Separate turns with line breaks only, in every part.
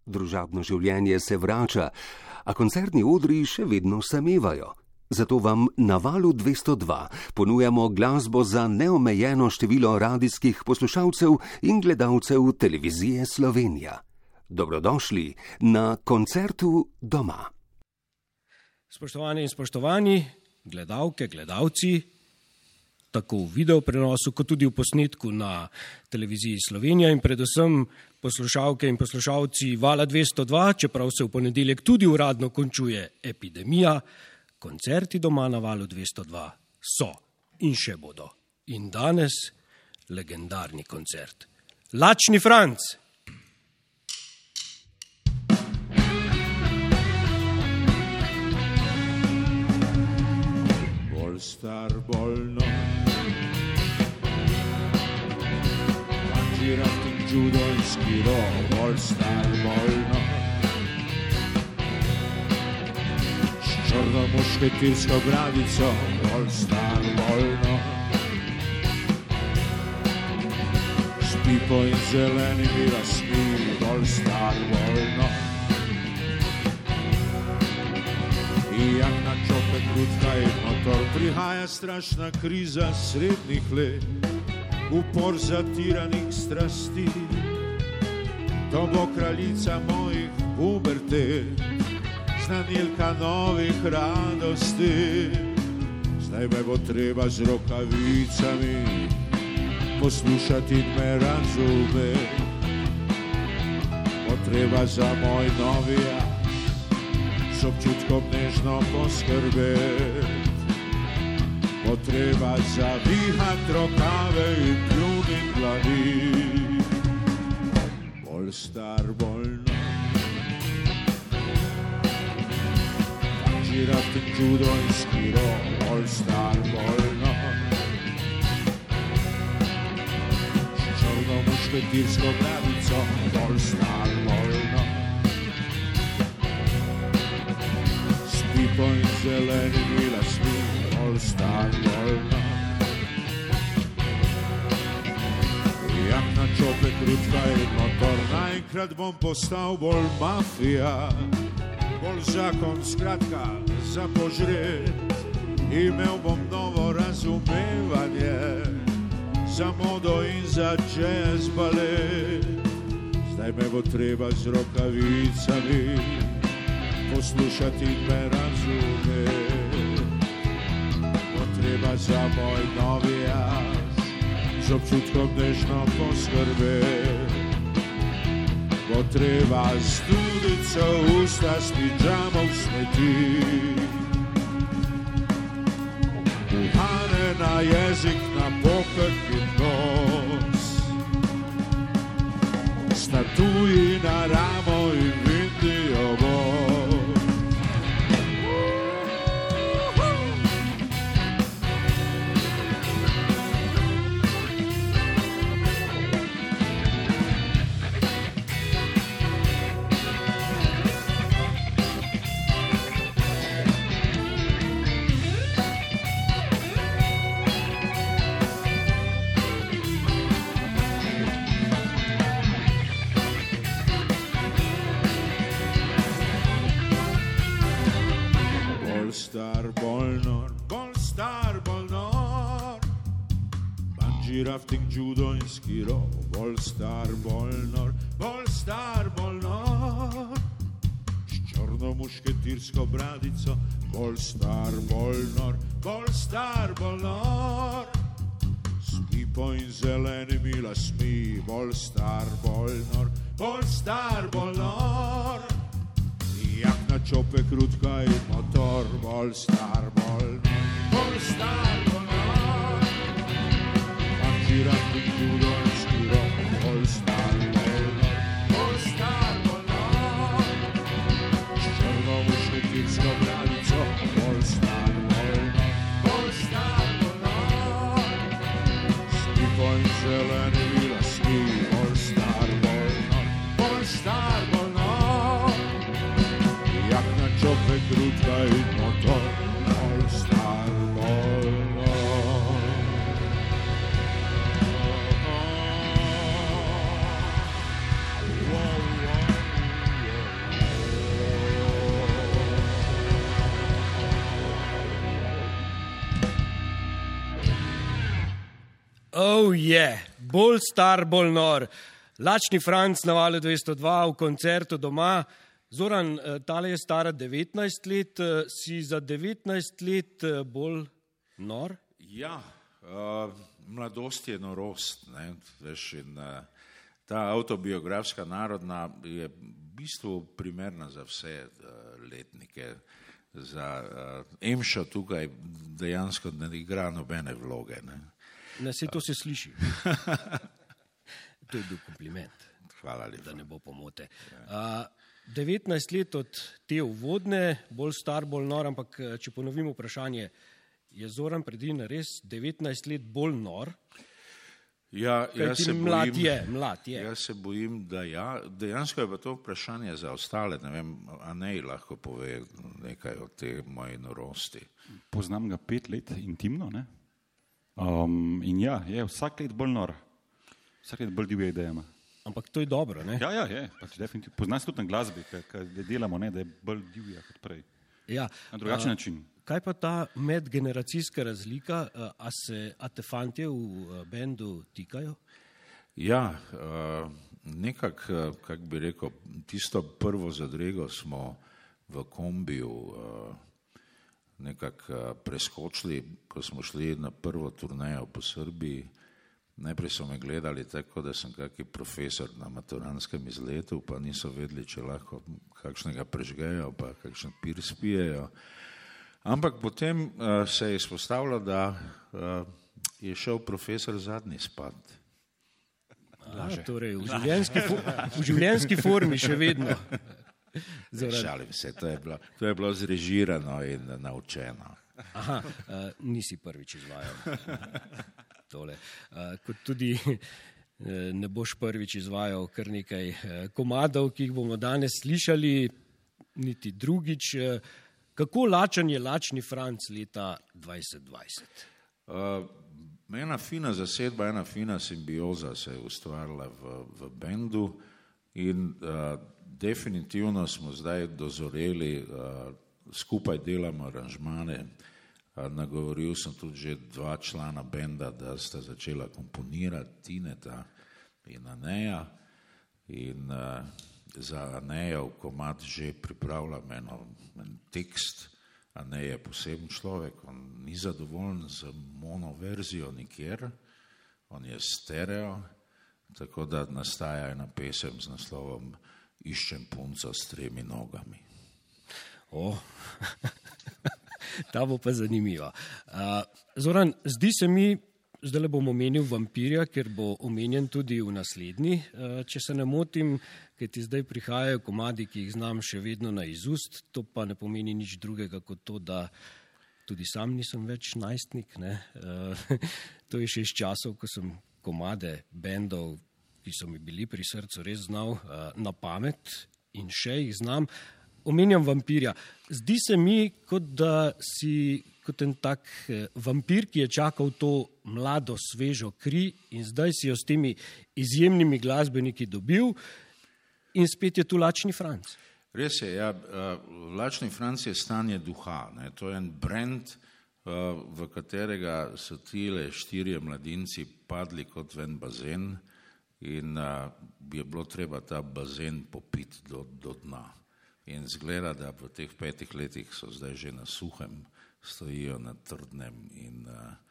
Družabno življenje se vrača, a koncertni odri še vedno samevajo. Zato vam na Valu 202 ponujamo glasbo za neomejeno število radijskih poslušalcev in gledalcev televizije Slovenija. Dobrodošli na koncertu doma.
Spoštovani in spoštovani, gledalke, gledalci, tako v video prenosu, kot tudi v posnetku na televiziji Slovenija in predvsem poslušalke in poslušalci Vala 202, čeprav se v ponedeljek tudi uradno končuje epidemija, koncerti doma na Valu 202 so in še bodo. In danes legendarni koncert. Lačni Franc!
Bolj star, bolj nov, Manžirati judojski rov, bolj star, bolj nov, črno mušketirsko bradico, bolj star, bolj nov, s pipo in zelenimi lasmi, bolj star, bolj nov, jak na čope krutka in motor, prihaja strašna kriza srednjih let, upor zatiranih strasti, to bo kraljica mojih pubertet, znanilka novih radosti. Zdaj me bo treba z rokavicami poslušati in me razumeti, bo treba za moj novi jaz s občutkom nežno poskrbeti, bo treba zavihat rokave in pljunit dlani. Bolj star, bolj nov, Manžirati judojski rov, bolj star, bolj nov, črno mušketirsko bradico, bolj star, bolj nov, pipo in zelenimi lasmi, bolj star, bolj nov, jak na čope krutka in motor, naenkrat bom postal bolj mafija, bolj zakon, skratka, za požret, imel bom novo razumevanje za modo in za jazz balet. Zdaj me bo treba z rokavicami poslušati in me razumeti, bo treba za moj novi jaz z občutkom nežno poskrbeti, bo treba studico usta s pidžamov smeti, uhane na jezik, na pokrk in nos, statuji na ramo in vidijo bo. Manžirati judojski rov, bolj star, bolj nor, bolj star, bolj nor, s črno mušketirsko bradico, bolj star, bolj nor, bolj star, bolj nor, s pipo in zelenimi lasmi, bolj star, bolj nor, bolj star, bolj nor, jak na čope krutka in motor, bolj star, bolj nor, bolj star, bolj nor, Manžirati judojski rov, bolj star, bolj nor, bolj star, bolj nor, s črno mušketirsko bradico, bolj star, bolj nor, bolj star, bolj nor, s pipo in zelenimi lasmi, bolj star, bolj nor, bolj star, bolj nor, jak na čope krutka in motor, bolj star, bolj nor.
Oh je, bolj star, bolj nor. Lačni Franc na Valu 202 v koncertu doma. Zoran, tale je stara 19 let, si za 19 let bolj nor?
Ja, mladost je norost, ne, veš, in ta avtobiografska narodna je v bistvu primerna za vse letnike. Za Emša tukaj dejansko ne igra nobene vloge.
Ne, saj to se sliši. To je bil kompliment.
Hvala lepa.
Da ne bo pomote. 19 let od te uvodne, bolj star, bolj nor, ampak če ponovim vprašanje, je Zoran Predin res 19 let bolj nor?
Ja,
mlad je.
Jaz se bojim, da ja. Dejansko je pa to vprašanje za ostale. Ne vem, a ne lahko pove nekaj o tej moji norosti.
Poznam ga 5 let intimno, ne? In ja, je vsak let bolj nor. Vsak let bolj divje ideje ima.
Ampak to je dobro, ne?
Ja, je. Pač definitivno. Poznam se tudi na glasbi, ker delamo, ne, da je bolj divja kot prej.
Ja.
Na drugačen način.
Kaj pa ta medgeneracijska razlika, a te fantje v bendu tikajo?
Ja, nekako, kak bi rekel, tisto prvo zadrego smo v kombiju nekako preskočili, ko smo šli na prvo turnejo po Srbiji. Najprej so me gledali tako, da sem kakšen profesor na maturanskem izletu, pa niso vedeli, če lahko kakšnega prežgejo, pa kakšen pir spijejo. Ampak potem se je izpostavilo, da je šel profesor zadnji spat.
Torej, v življenjski formi še vedno.
Šalim se, to je bilo zrežirano in naučeno.
Aha, nisi prvič izvajal tole. Kot tudi ne boš prvič izvajal kar nekaj komadov, ki jih bomo danes slišali, niti drugič. Kako lačen je Lačni Franc leta 2020?
Ena fina zasedba, ena fina simbioza se je ustvarila v bendu in definitivno smo zdaj dozoreli, skupaj delamo aranžmane. Nagovoril sem tudi že 2 člana benda, da sta začela komponirati, Tineta in Aneja. In za Anejev komad že pripravljam en tekst. Anej je poseben človek, on ni zadovoljen z monoverzijo nikjer, on je stereo, tako da nastaja ena pesem z naslovom Iščem punco s 3 nogami.
Ta bo pa zanimiva. Zoran, zdi se mi, zdaj le bom omenil vampirja, ker bo omenjen tudi v naslednji, če se ne motim, ker ti zdaj prihajajo komadi, ki jih znam še vedno na izust, to pa ne pomeni nič drugega kot to, da tudi sam nisem več najstnik. To je še iz časov, ko sem komade bendov, ki so mi bili pri srcu, res znal na pamet in še jih znam. Omenjam vampirja. Zdi se mi, kot da si kot en tak vampir, ki je čakal to mlado, svežo kri in zdaj si jo s temi izjemnimi glasbeniki dobil in spet je tu Lačni Franc.
Res je, ja, Lačni Franc je stanje duha, ne? To je en brand, v katerega so tile 4 mladinci padli kot v en bazen in je bilo treba ta bazen popiti do dna. In zgleda, da v teh 5 letih so zdaj že na suhem, stojijo na trdnem in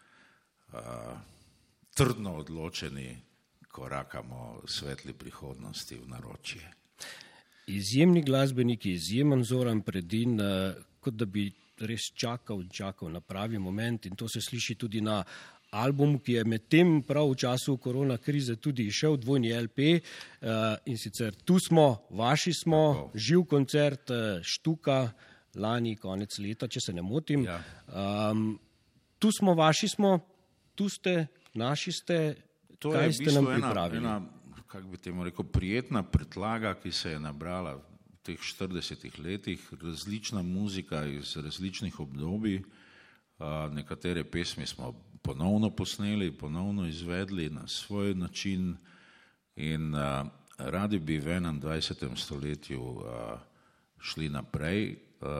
trdno odločeni korakamo svetli prihodnosti v naročje.
Izjemni glasbeniki, izjemen Zoran Predin, kot da bi res čakal na pravi moment in to se sliši tudi na albumu, ki je medtem prav v času korona krize tudi išel, 2. LP in sicer Tu smo, vaši smo, živ koncert Štuka, lani konec leta, če se ne motim.
Ja.
Tu smo, vaši smo, tu ste, naši ste,
to
kaj ste nam pripravili?
To je ena, kako bi temu rekel, prijetna pretlaga, ki se je nabrala v teh 40 letih, različna muzika iz različnih obdobij, nekatere pesmi smo ponovno posneli, ponovno izvedli na svoj način in radi bi v 21. stoletju šli naprej.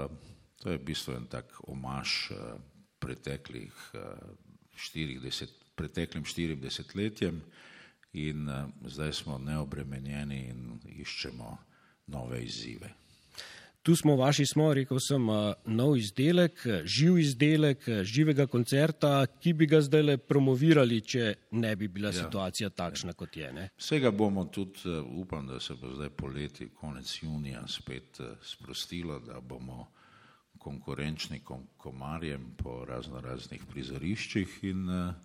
To je v bistvu en tak omaž preteklih 40 preteklim 40-letjem in zdaj smo neobremenjeni in iščemo nove izzive.
Tu smo vaši smo, rekel sem, nov izdelek, živ izdelek, živega koncerta, ki bi ga zdaj promovirali, če ne bi bila situacija takšna, kot je. Ne?
Vsega bomo tudi, upam, da se bo zdaj poleti, konec junija spet sprostilo, da bomo konkurenčni komarjem po raznih prizoriščih in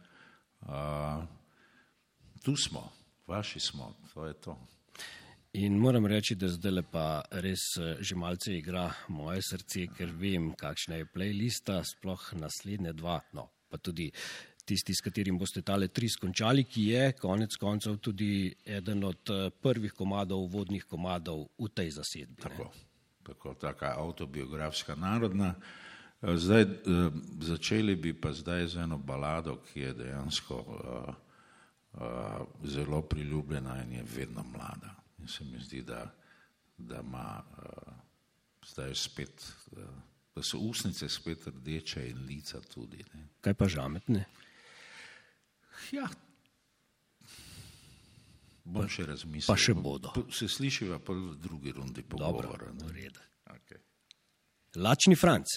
tu smo, vaši smo, to je to.
In moram reči, da zdaj pa res že malce igra moje srce, ker vem, kakšna je playlista, sploh naslednje dva, no, pa tudi tisti, s katerim boste tale 3 skončali, ki je konec koncev tudi eden od prvih komadov, vodnih komadov v tej zasedbi.
Tako, taka avtobiografska narodna. Zdaj, začeli bi pa zdaj z eno balado, ki je dejansko zelo priljubljena in je vedno mlada. In se mi zdi, da ima zdaj spet, da so usnice spet rdeče in lica tudi. Ne.
Kaj pa žametne?
Ja, bom še razmislil.
Pa še bodo.
Se slišiva pa v drugi rundi pogovora.
Dobro, v redu.
Okay.
Lačni Franc.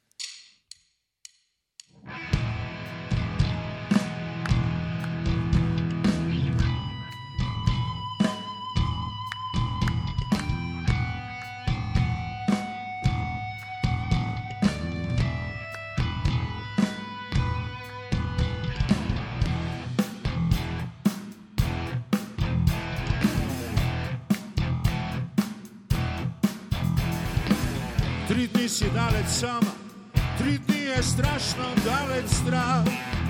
Si daleč sama, 3 dni je strašno daleč stran.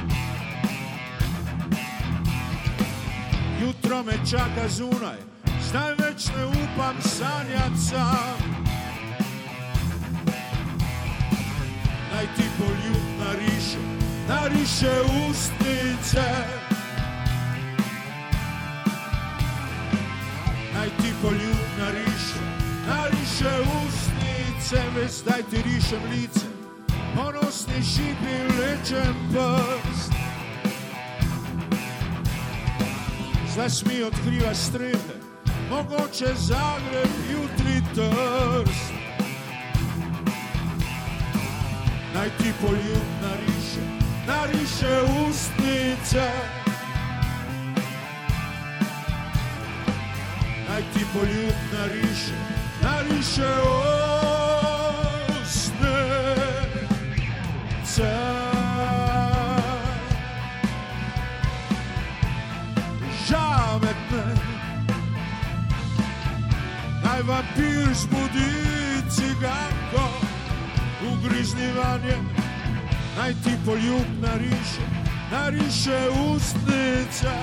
Jutro me čaka zunaj, zdaj več ne upam sanjati sam. Naj ti poljub nariše ustnice. Naj ti poljub nariše ustnice. Veš, zdaj ti rišem lice, ponosni šipi vlečem prst. Zdaj mi odkriva strehe, mogoče Zagreb, jutri Trst. Naj ti poljub nariše ustnice. Naj ti poljub nariše žametne. Naj vampir zbudi ciganko, ugrizni vanje. Naj ti poljub nariše ustnice.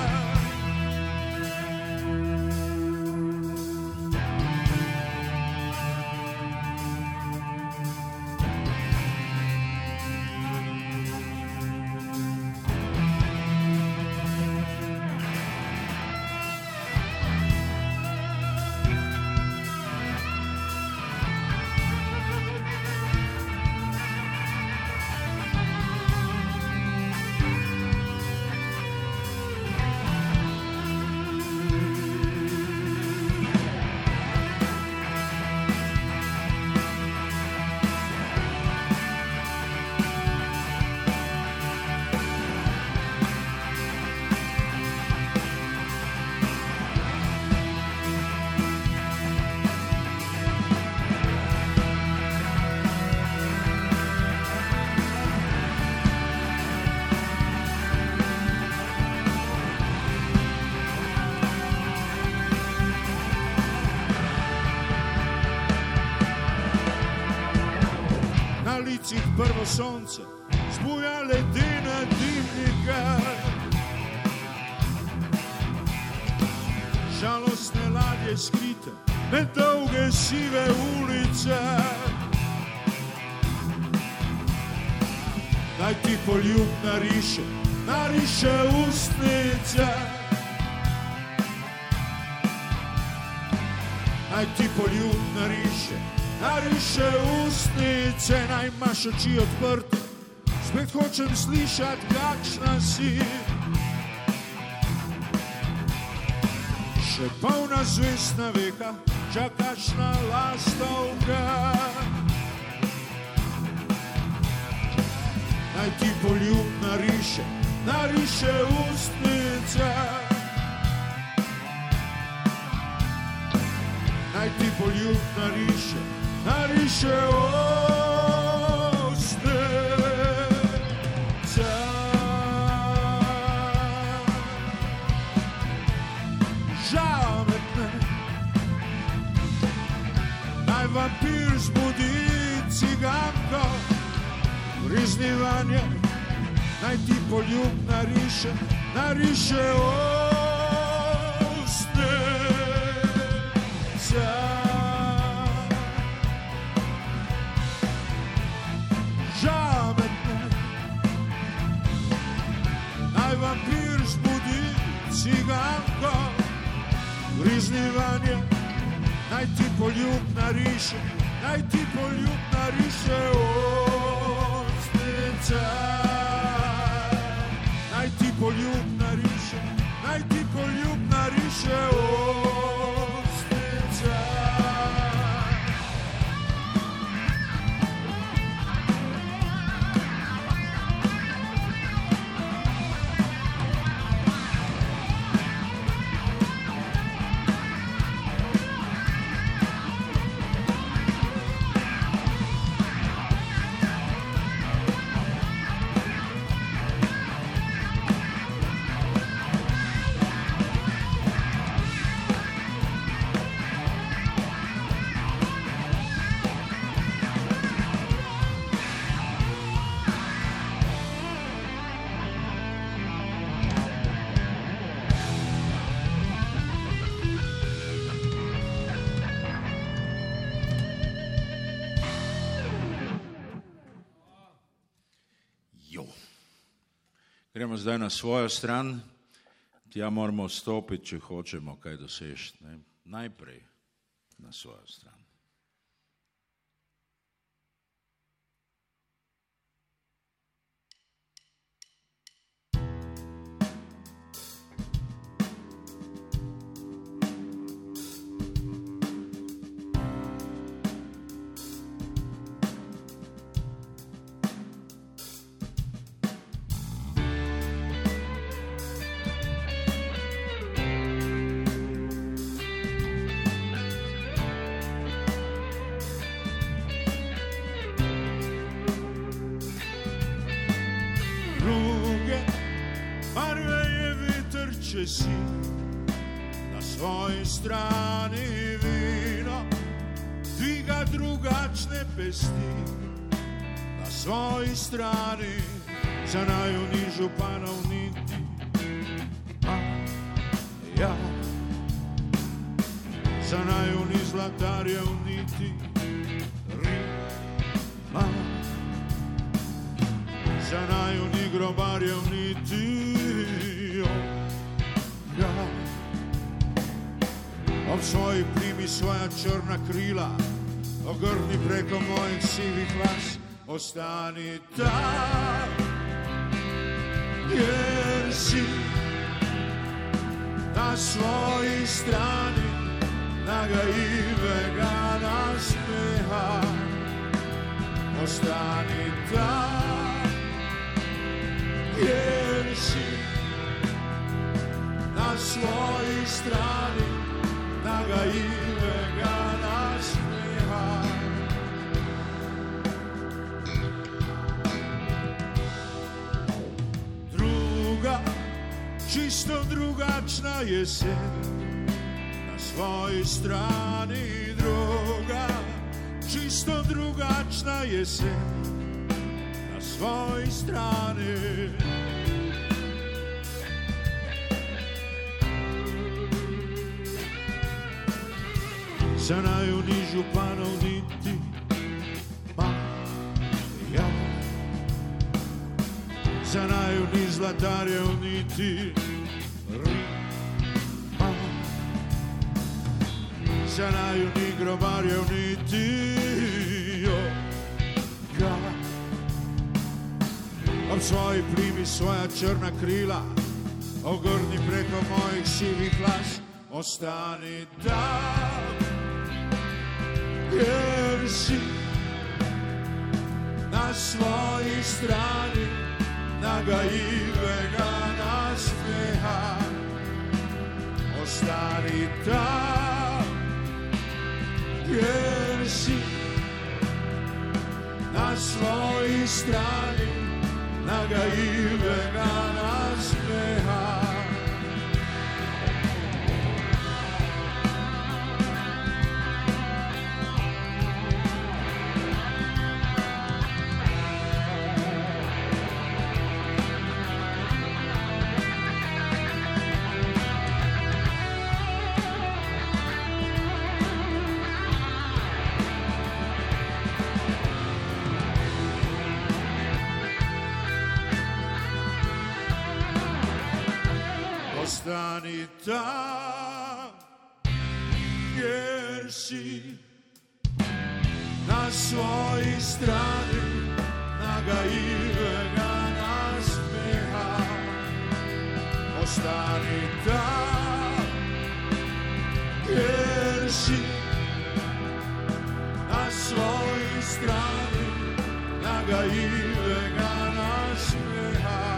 licih prvo sonce zbuja ledena dimnika. Žalostne ladje skrite med dolge sive ulice. Naj ti poljub nariše ustnice. Naj ti poljub nariše ustnice. Naj imaš oči odprte, spet hočem slišati, kakšna si. Še polna zvestna veka, čakaš na lastovka. Naj ti poljub nariše ustnice. Naj ti poljub nariše ustnice. Žametne, naj vampir zbudi ciganko. Vriznivanje, naj ti poljub nariše ustnice. Žametne, naj vampir zbudi ciganko. Vriznivanje, naj ti poljub nariše ustnice. Naj ti poljub nariše ustnice. Gremo zdaj na svojo stran, tja moramo stopiti, če hočemo kaj doseči. Najprej na svojo stran. Če si na svoji strani vino, dviga drugačne pesti. Na svoji strani za naju ni županov niti. Ja, za naju ni zlatarjev niti Rima. Za naju ni grobarjev niti ob svoji plimi svoja črna krila, ogrni preko mojih sivih las. Ostani tam, kjer si, na svoji strani nagaivega nasmeha. Ostani tam, kjer si, na svoji strani nagaivega nasmeha. Druga, čisto drugačna jesen, na svoji strani. Druga, čisto drugačna jesen, na svoji strani. Za naju ni županov niti Maja. Za naju ni zlatarjev niti Rima. Za naju ni grobarjev niti Joga. Ob svoji plimi svoja črna krila, ogrni preko mojih sivih las. ostani tam, jer si na svojoj strani nagaivega nasmeha. Ostani tam, jer si na svojoj strani nagaivega nasmeha. Ostani tam, jer si na svojoj strani nagaivega nasmeha. Ostani tam, jer si na svojoj strani nagaivega nasmeha.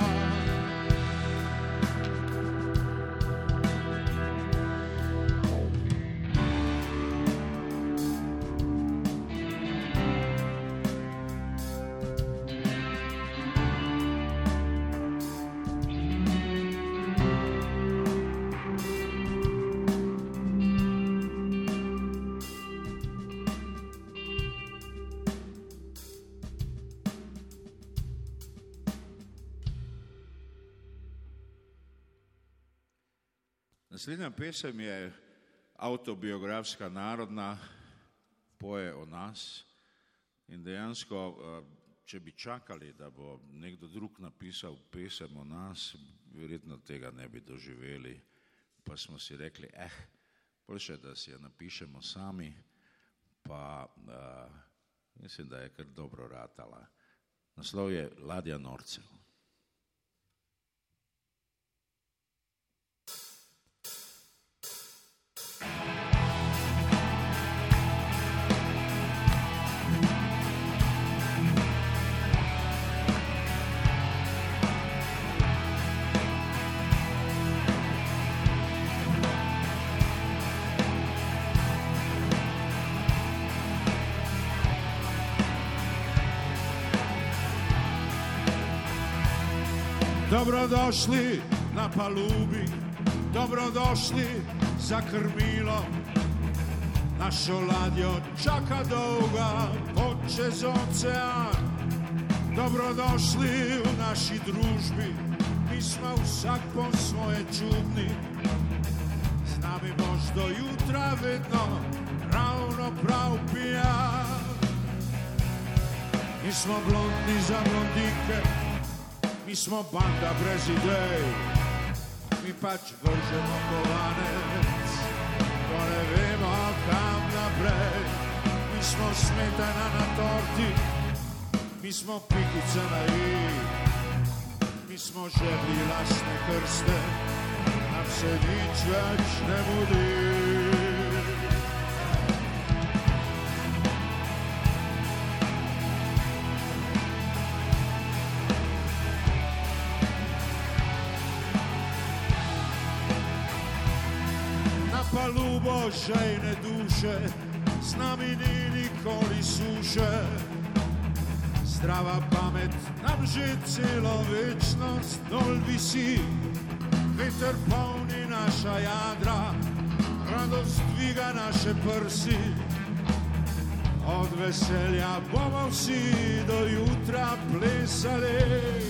Naslednja pesem je avtobiografska, narodna, poje o nas in dejansko, če bi čakali, da bo nekdo drug napisal pesem o nas, verjetno tega ne bi doživeli, pa smo si rekli, boljše, da si jo napišemo sami, pa mislim, da je kar dobro ratala. Naslov je Ladja norcev. Dobrodošli na palubi, dobrodošli za krmilo. Našo ladjo čaka dolga pot čez ocean. Dobrodošli v naši družbi, mi smo vsak po svoje čudni. Z nami boš do jutra vedno ravno prav pijan. Mi smo blondni za blondinke, mi smo banda brez idej, mi pač vržemo kovanec, ko ne vemo kam naprej. Mi smo smetana na torti, mi smo pikice na i, mi smo žebli lastne krste, nam se nič več ne mudi. Palubo žejne duše, s nami ni nikoli suše. Zdrava pamet nam že celo večnost dol visi. Veter polni naša jadra, radost dviga naše prsi. Od veselja bomo vsi do jutra plesali.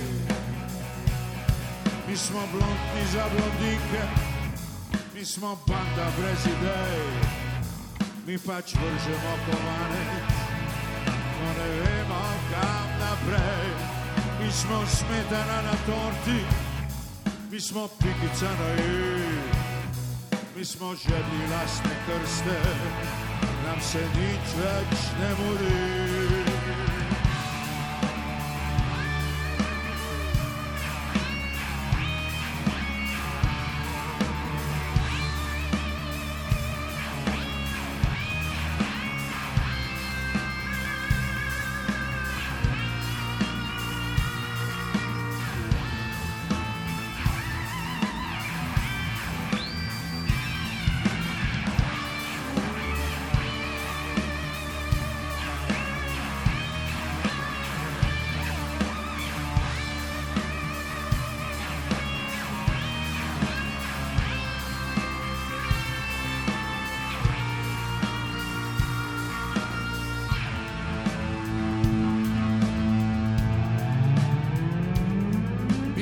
Mi smo blondni za blondinke, mi smo banda brez idej, mi pač vržemo kovanec, ko ne vemo kam naprej. Mi smo smetana na torti, mi smo pikica na i, mi smo žebli lastne krste, nam se nič več ne mudi.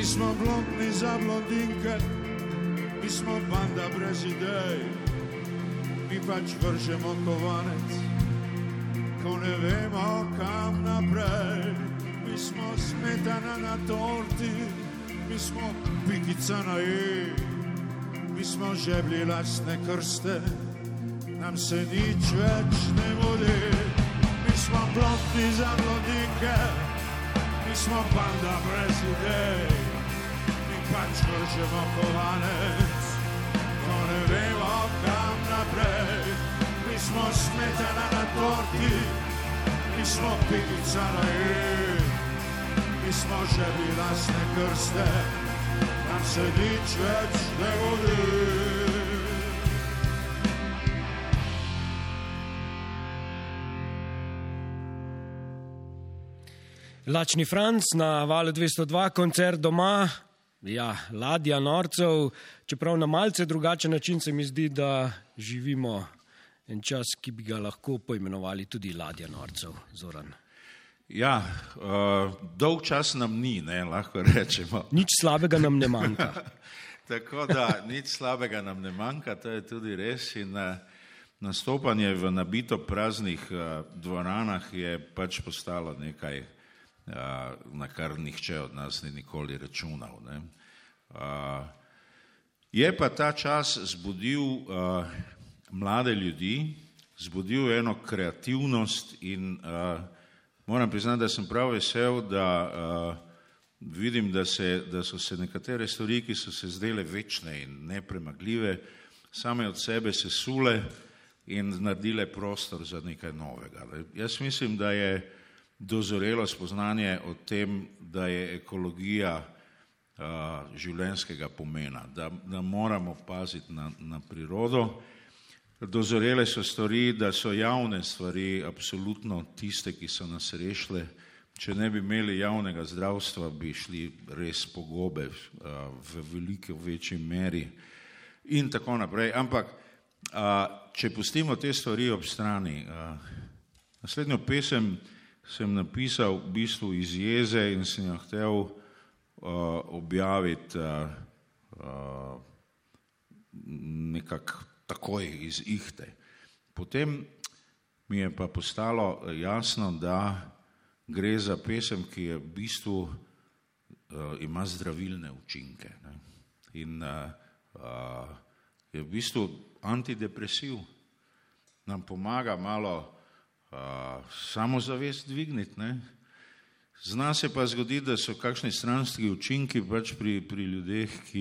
smo blondni za blondinke, mi smo banda brez idej, mi pač vržemo kovanec, ko ne vemo kam naprej. Mi smo smetana na torti, mi smo pikica na i, mi smo žeblji lastne krste, nam se nič več ne mudi. Mi smo blondni za blondinke, mi smo banda brez idej, mi pač vržemo kovanec, ko ne vemo kam naprej. Mi smo smetana na torti, mi smo pikica na i, mi smo žeblji lastne krste, nam se nič več ne mudi.
Lačni Franc na Valu 202, koncert doma, ja, ladja norcev, čeprav na malce drugačen način se mi zdi, da živimo en čas, ki bi ga lahko poimenovali tudi ladja norcev. Zoran.
Ja, dolg čas nam ni, ne, lahko rečemo.
Nič slabega nam ne manjka.
Tako da nič slabega nam ne manjka, to je tudi res in nastopanje v nabito praznih dvoranah je pač postalo nekaj, na kar nihče od nas ni nikoli računal. Ne. Je pa ta čas zbudil mlade ljudi, zbudil eno kreativnost in moram priznati, da sem prav vesel, da vidim, da so se nekatere stvari, ki so se zdele večne in nepremagljive, same od sebe sesule in naredile prostor za nekaj novega. Jaz mislim, da je dozorelo spoznanje o tem, da je ekologija življenjskega pomena, da moramo paziti na prirodo. Dozorele so stvari, da so javne stvari absolutno tiste, ki so nas rešile. Če ne bi imeli javnega zdravstva, bi šli res po gobe v veliko večji meri in tako naprej. Ampak, če pustimo te stvari ob strani, naslednjo pesem sem napisal v bistvu iz jeze in sem jo hotel objaviti nekako takoj iz ihte. Potem mi je pa postalo jasno, da gre za pesem, ki je v bistvu ima zdravilne učinke, ne? In je v bistvu antidepresiv. Nam pomaga malo samozavest dvigniti, ne? Zna se pa zgoditi, da so kakšni stranski učinki pač pri ljudeh, ki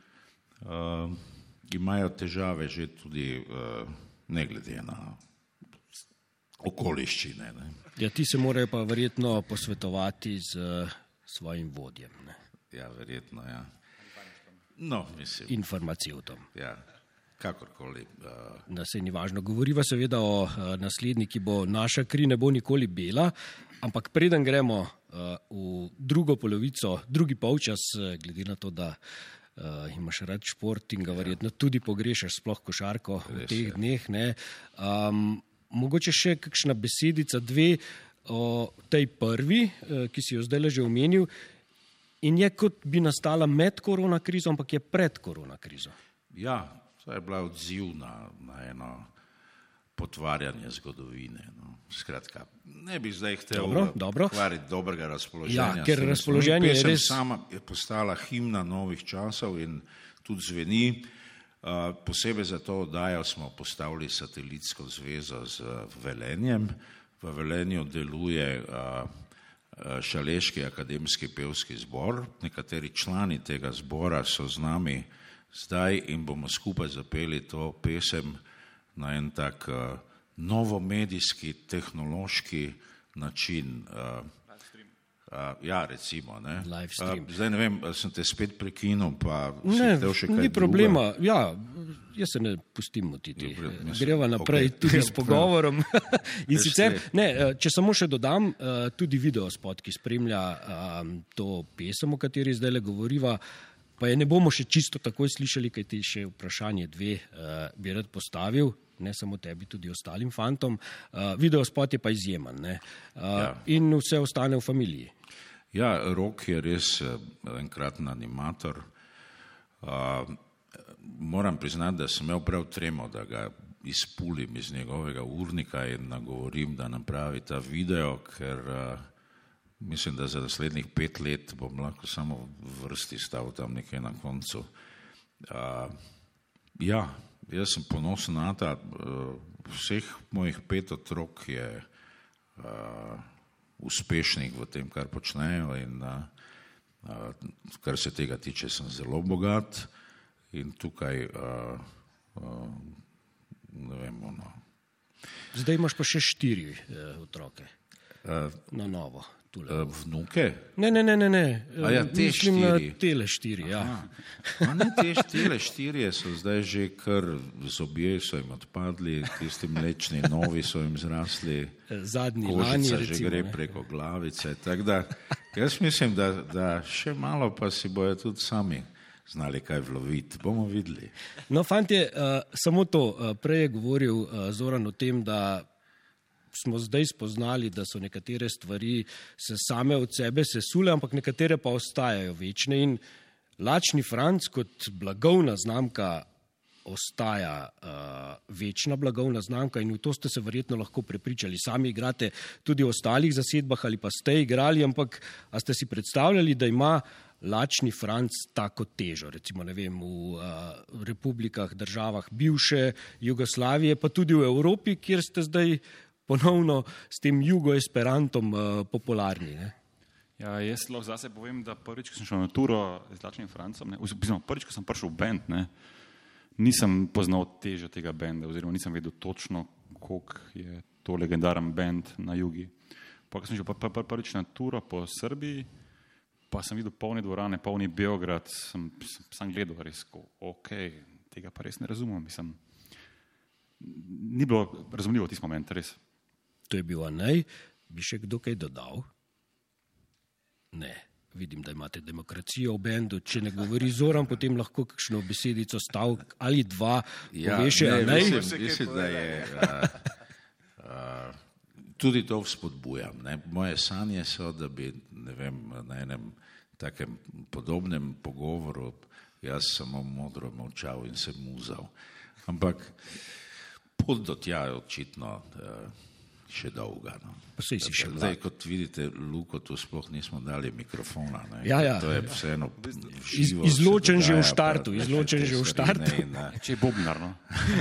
imajo težave že tudi ne glede na okoliščine. Ne.
Ja, ti se morajo pa verjetno posvetovati z svojim vodjem. Ne.
Ja, verjetno, ja. No, mislim.
Informacijom.
Ja, kakorkoli.
Da se ni važno. Govoriva seveda o naslednji, ki bo naša kri ne bo nikoli bela, ampak preden gremo v drugo polovico, drugi polčas, glede na to, da imaš rad šport in ga verjetno tudi pogrešaš, sploh košarko v teh dneh. Ne. Mogoče še kakšna besedica, dve o tej prvi, ki si jo zdaj že omenil, in je kot bi nastala med korona krizo, ampak je pred korona krizo.
Ja, to je bila odziv na eno potvarjanje zgodovine. No. Skratka, ne bi zdaj htel kvariti dobrega razpoloženja.
Ja, ker razpoloženje je res...
sama je postala himna novih časov in tudi zveni. Posebej za to oddajo smo postavili satelitsko zvezo z Velenjem. V Velenju deluje Šaleški akademski pevski zbor. Nekateri člani tega zbora so z nami zdaj in bomo skupaj zapeli to pesem na en tak novomedijski, tehnološki način. Ja, recimo. Ne. Zdaj ne vem, sem te spet prekinil, pa si hotel še kaj
ni problema. Druga. Ja, jaz se ne pustim motiti. Greva naprej tudi s pogovorom. In sicer, če samo še dodam, tudi videospot, ki spremlja to pesem, o kateri zdaj le govoriva, pa je ne bomo še čisto takoj slišali, kaj ti še vprašanje dve bi rad postavil, ne samo tebi, tudi ostalim fantom. Videospot je pa izjemen, ne? In vse ostane v familiji.
Ja, Rok je res enkraten animator. Moram priznati, da sem imel prav tremo, da ga izpulim iz njegovega urnika in nagovorim, da napravi ta video, ker mislim, da za naslednjih 5 let bom lahko samo v vrsti stal tam nekaj na koncu. Ja, jaz sem ponosen na ta, vseh mojih 5 otrok je uspešnih v tem, kar počnejo in kar se tega tiče, sem zelo bogat in tukaj ne vem,
Zdaj imaš pa še 4 otroke na novo.
Vnuke?
Ne.
Ja, te
mislim
4.
na tele 4, ja.
Ne, tele 4 so zdaj že kar zobje so jim odpadli, tisti mlečni novi so jim zrasli,
Zadnji lani,
kožica
recimo,
že gre preko glavice, tako da jaz mislim, da še malo pa si bojo tudi sami znali kaj vloviti, bomo videli.
No, fantje, samo to, prej je govoril Zoran o tem, da smo zdaj spoznali, da so nekatere stvari se same od sebe sesule, ampak nekatere pa ostajajo večne in Lačni Franc kot blagovna znamka ostaja večna blagovna znamka in v to ste se verjetno lahko prepričali. Sami igrate tudi v ostalih zasedbah ali pa ste igrali, ampak a ste si predstavljali, da ima Lačni Franc tako težo, recimo ne vem, v republikah, državah bivše Jugoslavije, pa tudi v Evropi, kjer ste zdaj ponovno s tem jugoesperantom popularni, ne?
Ja, jaz lahko zase povem, da prvič, ko sem šel na turo z Lačnim Francom, prvič, ko sem prišel v band, nisem poznal težo tega benda, oziroma nisem vedel točno, koliko je to legendaren band na jugi. Pa ko sem šel prvič na turo po Srbiji, pa sem videl polne dvorane, polni Beograd, sem gledal res, tega pa res ne razumem, ni bilo razumljivo tisti moment, res.
To je bil Anej. Bi še kdo kaj dodal? Ne. Vidim, da imate demokracijo v bendu. Če ne govori Zoran, potem lahko kakšno besedico stavk ali 2 pove še Anej.
Mislim, da je tudi to vzpodbujam. Moje sanje so, da bi, ne vem, na enem takem podobnem pogovoru jaz samo modro molčal in se muzal. Ampak pot do tja je očitno še dolga. Zdaj, kot vidite, Luko, tu sploh nismo dali mikrofona.
Ja.
To je vseeno živo.
Izločen že v štartu.
Če je bobnar, no.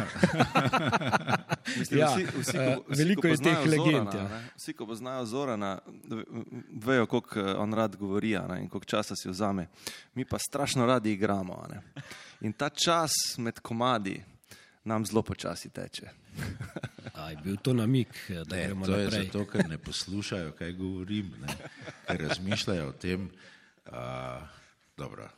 Veliko je teh legend.
Vsi, ko poznajo Zorana, vejo, koliko on rad govori in koliko časa si vzame. Mi pa strašno radi igramo. In ta čas med komadi nam zelo počasi teče.
Je bil to namig, da gremo naprej?
To je zato, ker ne poslušajo, kaj govorim, ker razmišljajo o tem, dobro.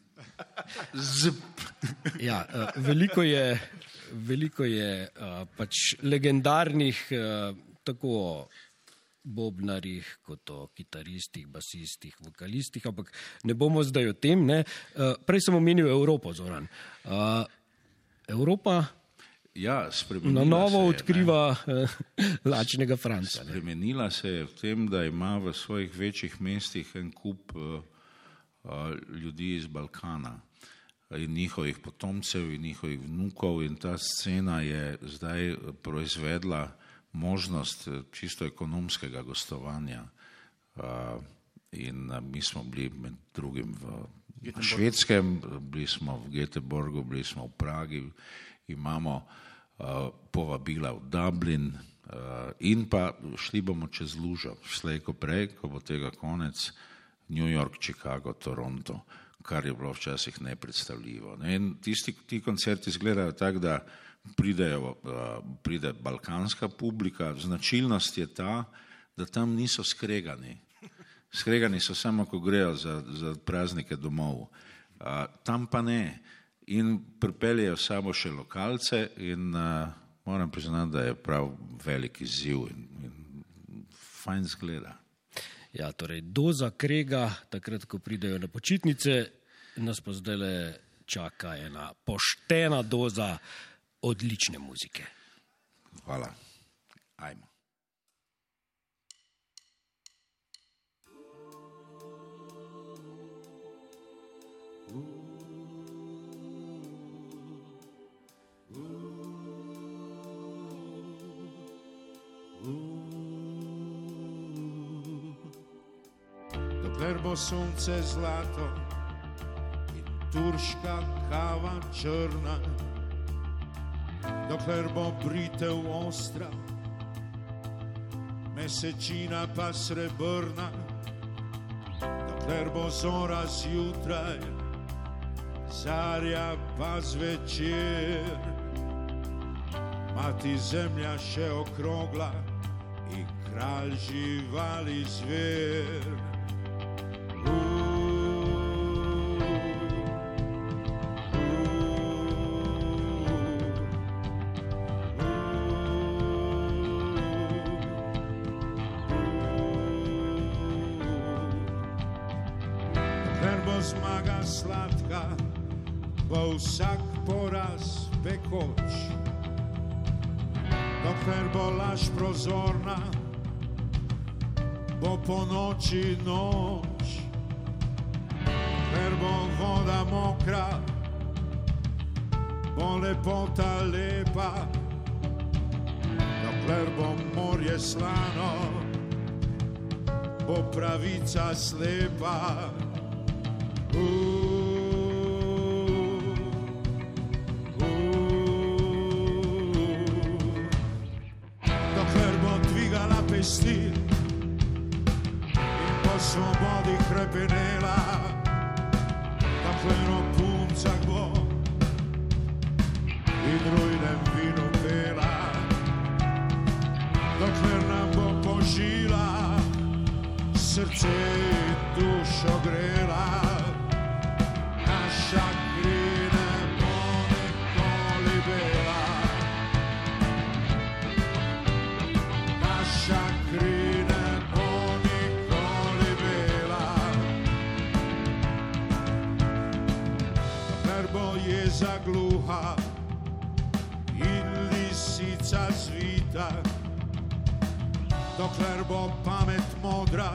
Ja, veliko je pač legendarnih tako bobnarjih, kot o kitaristih, basistih, vokalistih, ampak ne bomo zdaj o tem. Prej sem omenil Evropo, Zoran. Evropa na novo odkriva Lačnega Franca.
Spremenila se je v tem, da ima v svojih večjih mestih en kup ljudi iz Balkana in njihovih potomcev in njihovih vnukov in ta scena je zdaj proizvedla možnost čisto ekonomskega gostovanja in mi smo bili med drugim na Švedskem, bili smo v Göteborgu, bili smo v Pragi, imamo povabila v Dublin in pa šli bomo čez lužo, slej ko prej, ko bo tega konec, New York, Chicago, Toronto, kar je bilo včasih nepredstavljivo. In ti koncerti izgledajo tako, da pride balkanska publika, značilnost je ta, da tam niso skregani. Skregani so samo, ko grejo za praznike domov. Tam pa ne. In pripeljejo samo še lokalce in moram priznati, da je prav velik izziv in fajn zgleda.
Ja, torej doza krega, takrat, ko pridejo na počitnice, nas pa zdaj čaka ena poštena doza odlične muzike.
Hvala. Ajmo. dokler bo sonce zlato in turška kava črna, dokler bo britev ostra, mesečina pa srebrna, dokler bo zora zjutraj, zarja pa zvečer, mati zemlja še okrogla in kralj živali zver. Zmaga sladka, bo vsak poraz pekoč, dokler bo laž prozorna, bo po noči noč, dokler bo voda mokra, bo lepota lepa, dokler bo morje slano, bo pravica slepa. Dokler bo dvigala pesti in po svobodi hrepenela, dokler o puncah bo in rujnem vinu pela, dokler nam bo požila srce in dušo grela. Naša kri ne bo nikoli bela, naša kri ne bo nikoli bela, dokler bo jeza gluha in lisica zvita, dokler bo pamet modra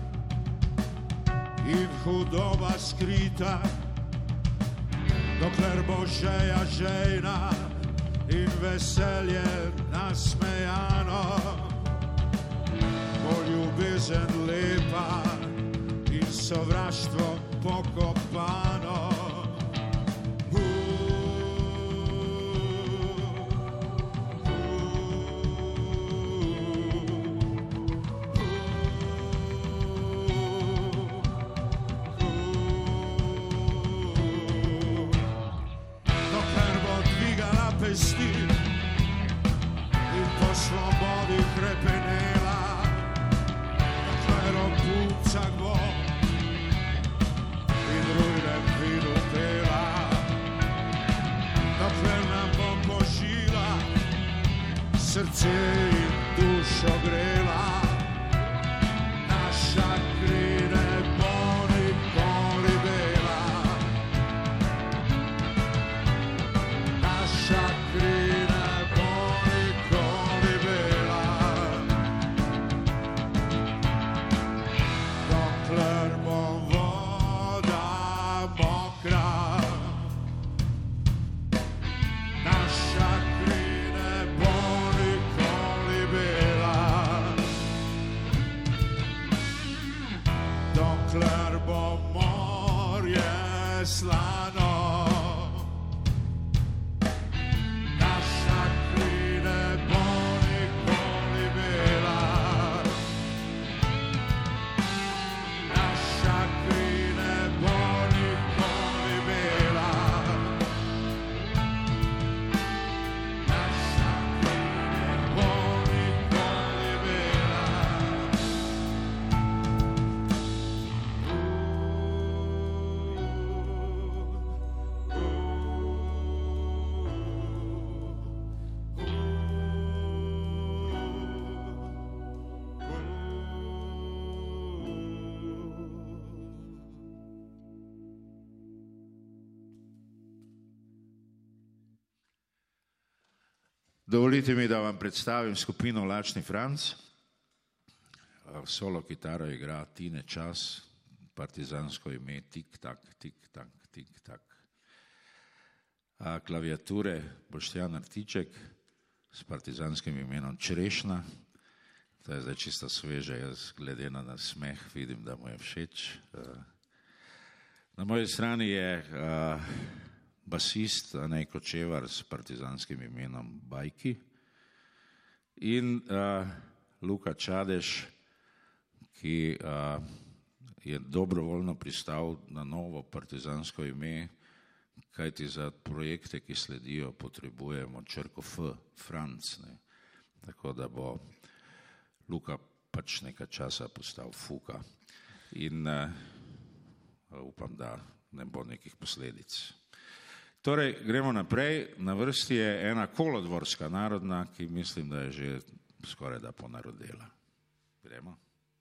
in hudoba skrita, dokler bo žeja žejna in veselje nasmejano, bo ljubezen lepa in sovraštvo pokopano. In po svobodi hrepenela, dokler o puncah bo in rujnem vinu pela, dokler nam bo požila srce in dušo grela. Naša kri ne bo nikoli bela, naša kri slano. Naša kri ne bo nikoli bela, naša kri ne bo nikoli bela, naša kri ne bo nikoli bela.
Dovolite mi, da vam predstavim skupino Lačni Franc. Solo kitaro igra Tine Čas, partizansko ime Tik Tak, Tik Tak, Tik Tak. Klaviature Boštjan Artiček s partizanskim imenom Črešna, To je zdaj čisto sveže, jaz glede na smeh vidim, da mu je všeč. Na moji strani je basist Anej Kočevar s partizanskim imenom Bajki in Luka Čadež, ki je dobrovoljno pristal na novo partizansko ime, kajti za projekte, ki sledijo, potrebujemo črko F, Franc. Ne. Tako da bo Luka pač nekaj časa postal Fuka. In upam, da ne bo nekih posledic. Torej, gremo naprej. Na vrsti je ena kolodvorska narodna, ki mislim, da je že skoraj da ponarodela. Gremo.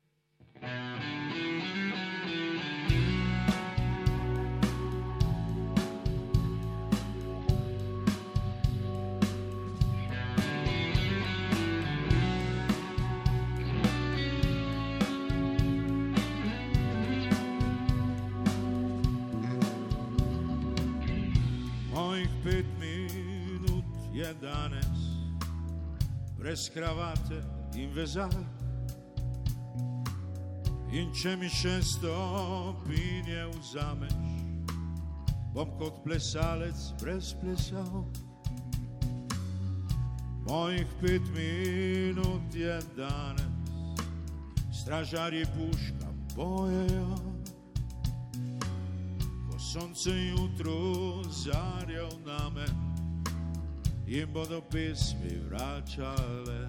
Mojih 5 minut je danes brez kravate in vezal. In če mi še stopinje vzameš, bom kot plesalec brez plesal. Mojih 5 minut je danes, stražarji puška bojejo. Ko sonce jutro zarjal name, jim bodo pesmi vračale.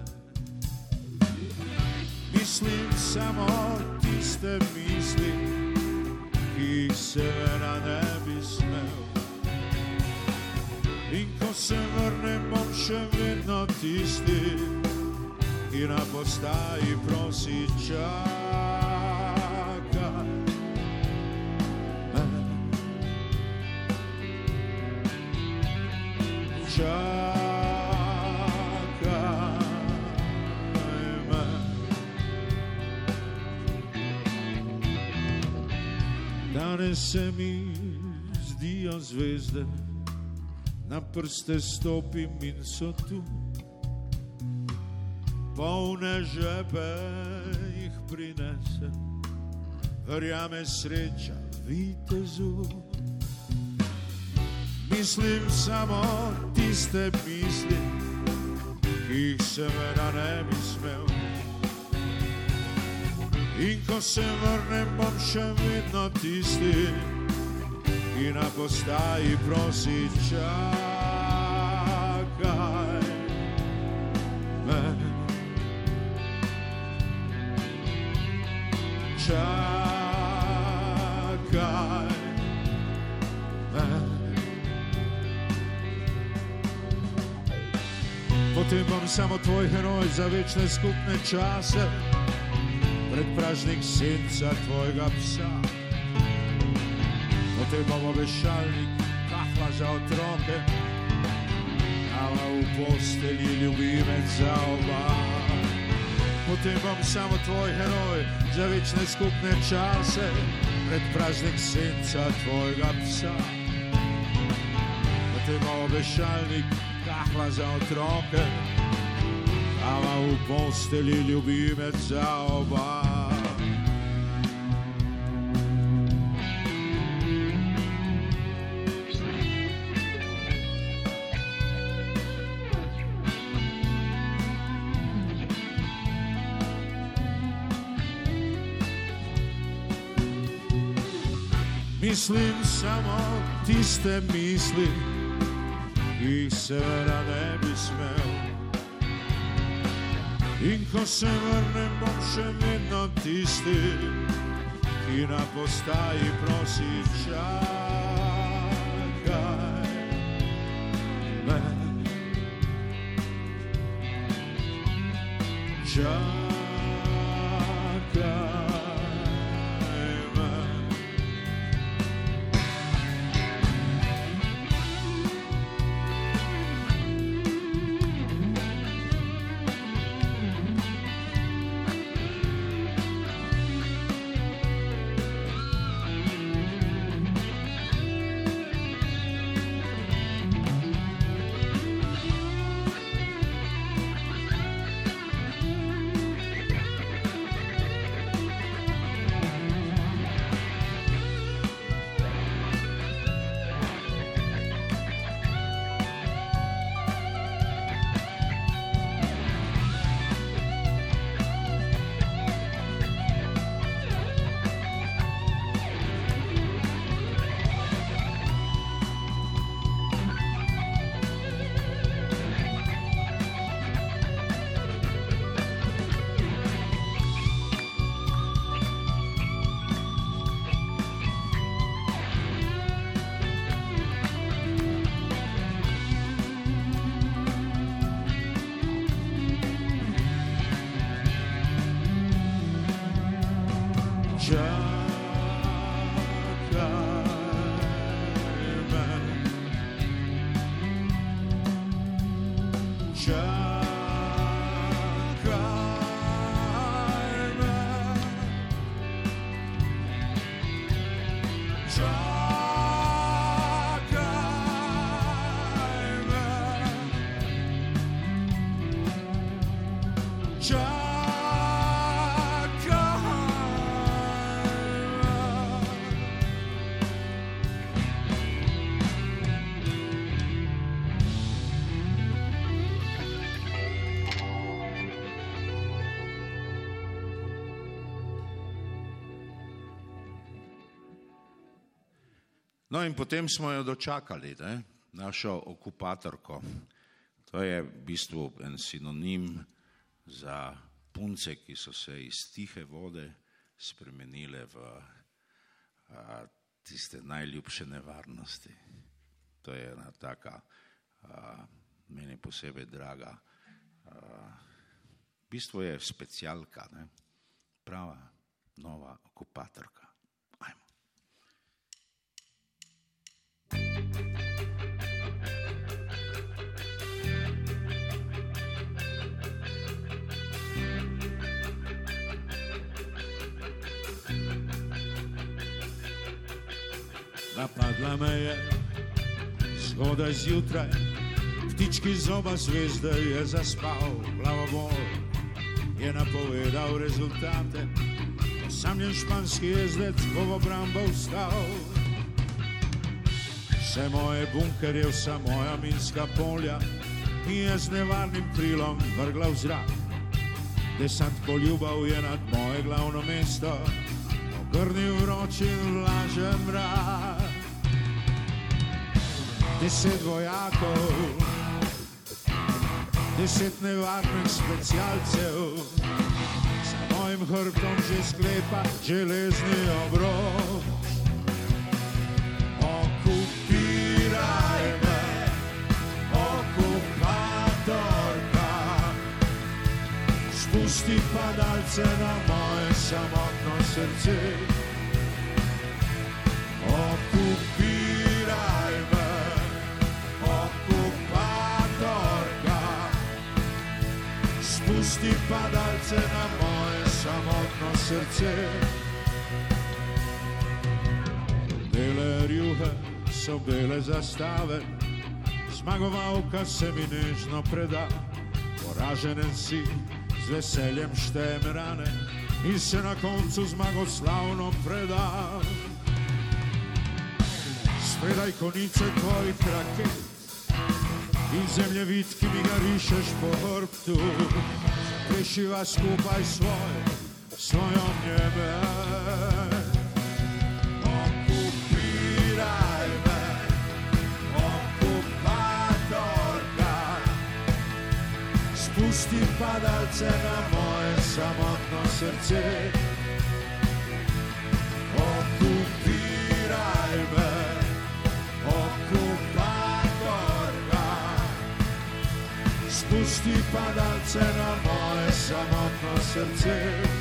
Mislim samo tiste misli, ki jih seveda ne bi smel. In ko se vrnem, bom še vedno tisti, ki na postaji prosi čakaj. Danes se mi zdijo zvezde, na prste stopim in so tu. Polne žepe jih prinesem, verjame sreča vitezu. Mislim samo tiste misli, ki jih seveda ne bi smel. In ko se vrnem, bom še vedno tisti, ki na postaji prosi čakaj me. Čakaj me. Potem bom samo tvoj heroj za večne skupne čase, predpražnik senca tvojega psa. Potem bom obešalnik, kahla za otroke, kava v postelji, ljubimec za oba. Potem bom samo tvoj heroj za večne skupne čase, predpražnik senca tvojega psa. Potem bom obešalnik, kahla za otroke, kava v postelji, ljubimec za oba. Mislim samo tiste misli, ki jih seveda ne bi smel. In ko se vrnem, bom še vedno tisti, ki na postaji prosi čakaj me. Čakaj me.
No in potem smo jo dočakali, ne? Našo okupatorko. To je v bistvu en sinonim za punce, ki so se iz tihe vode spremenile v tiste najljubše nevarnosti. To je ena taka meni posebej draga. V bistvu je specialka, ne? Prava nova okupatorka.
Napadla me je zgodaj zjutraj, ptički z oba zvezde je zaspal, glavobol je napovedal rezultate, osamljen španski jezdec bo v obrambo vstal. Vse moje bunkerje, vsa moja minska polja mi je z nevarnim krilom vrgla v zrak. Desant poljubal je nad moje glavno mesto, ogrnil vroč in vlažen mrak. 10 vojakov, 10 nevarnih specialcev, za mojim hrbtom že sklepa železni obroč. Okupiraj me, okupatorka, spusti padalce na moje samotno srce. Okupiraj me, okupatorka, spusti padalce na moje samotno srce. Bele rjuhe so bele zastave, zmagovalka se mi nežno preda, poraženen si, z veseljem štejem rane in se na koncu zmagoslavno preda. Spredaj konice tvojih raket in zemljevid, ki mi ga rišeš po hrbtu, prešiva skupaj svojo njebe. Okupiraj me, okupatorka, spusti padalce na moje samotno srce. Okupiraj me, okupatorka, spusti padalce na moje samotno srce.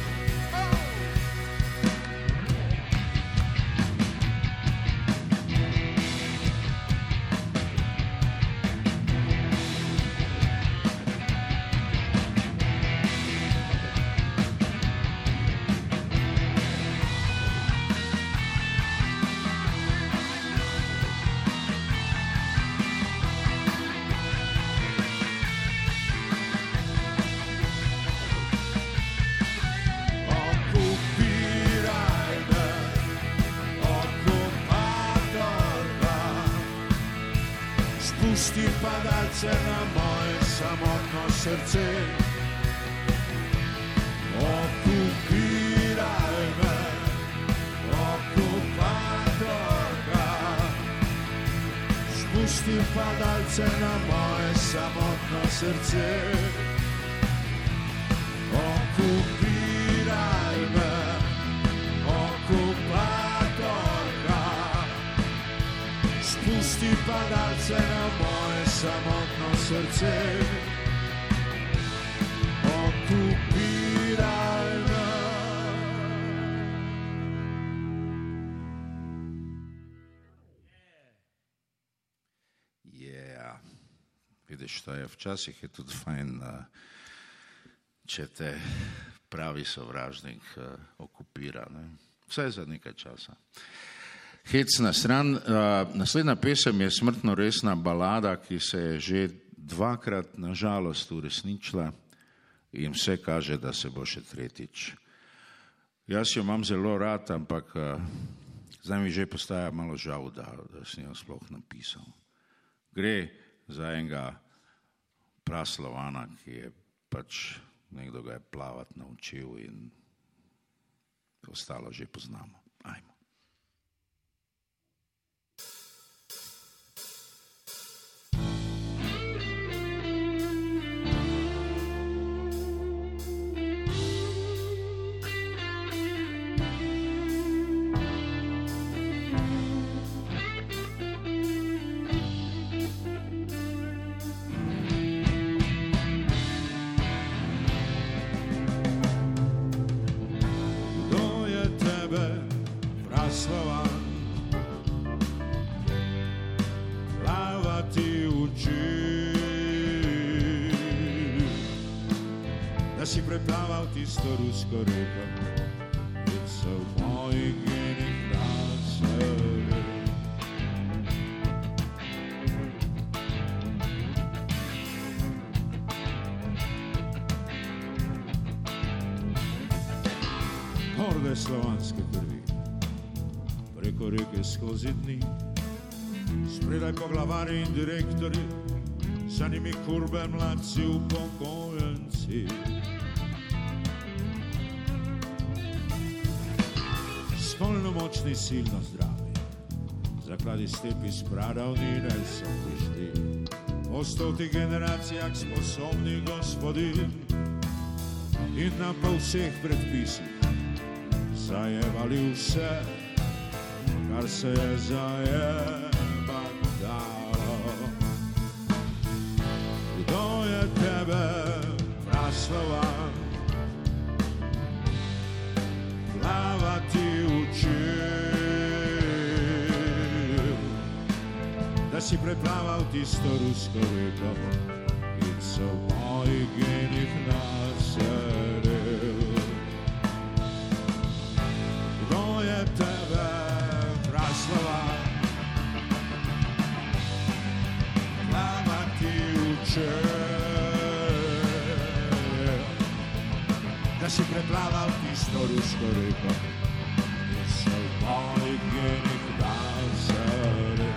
Spusti padalce na moje samotno srce. Okupiraj me, okupatorka, spusti padalce na moje samotno srce. Okupiraj me, okupatorka, spusti padalce na moje samotno srce. Okupiraj me.
Vidiš, to je včasih je tudi fajn, če te pravi sovražnik okupira. Ne? Vse za nekaj časa. Hec na stran. Naslednja pesem je Smrtno resna balada, ki se je že 2-krat nažalost uresničila in vse kaže, da se bo še 3. Jaz jo imam zelo rad, ampak zdaj mi že postaja malo žal, da sem jo sploh napisal. Gre za enega praslovana, ki je pač nekdo ga je plavati naučil in ostalo že poznamo. Ajmo.
Si preplaval tisto rusko reko, in so v mojih genih naseli. Horde slovanske krvi, preko reke skozi dni, spredaj poglavari in direktori, za njimi kurbe mladci upokojenci. Polnomočni, silno zdravi, zakladi stepi s pradavnine so prišli. Po 100 generacijah sposobni gospodin in na po vseh predpisih zajebali vse, kar se je zajebat dalo. Kdo je tebe praslovan, plavati da si preplaval tisto rusko reko in se v mojih genih naselil. Kdo je tebe praslovan, plavati učil, da si preplaval tisto rusko reko in se v mojih genih naselil.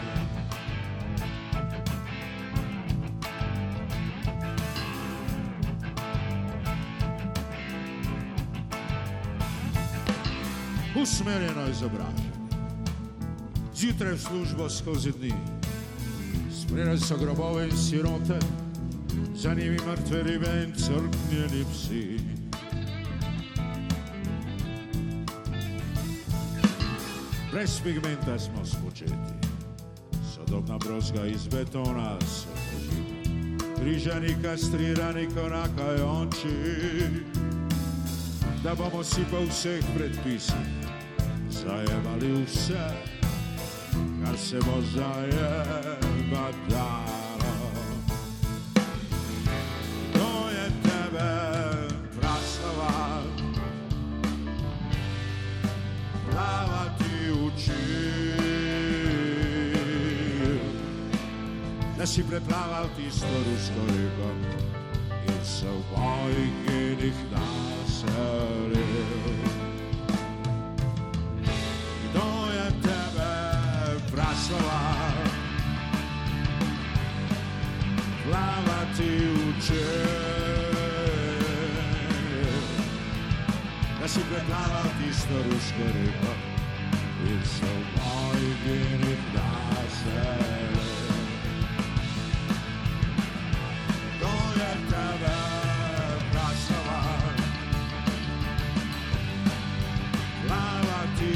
Usmerjeno izobražen, zjutraj v službo skozi dni, spredaj so grobove in sirote, za njimi mrtve ribe in crknjeni psi. Brez pigmenta smo spočeti, sodobna brozga iz betona se leži, križani, kastrirani, korakajoči, da bomo si po vseh predpisih zajebali vse, kar se bo zajebat dalo. Kdo je tebe praslovan, plavati učil, da si preplaval tisto rusko reko in se v mojih genih naselil. Kdo je tebe praslovan, plavati učil, da si preplaval tisto rusko reko in se v mojih genih naselil. Kdo je tebe praslovan, plavati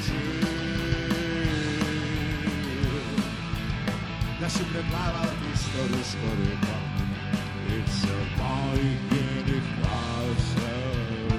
učil, da si preplaval tisto rusko reko in se v mojih genih naselil.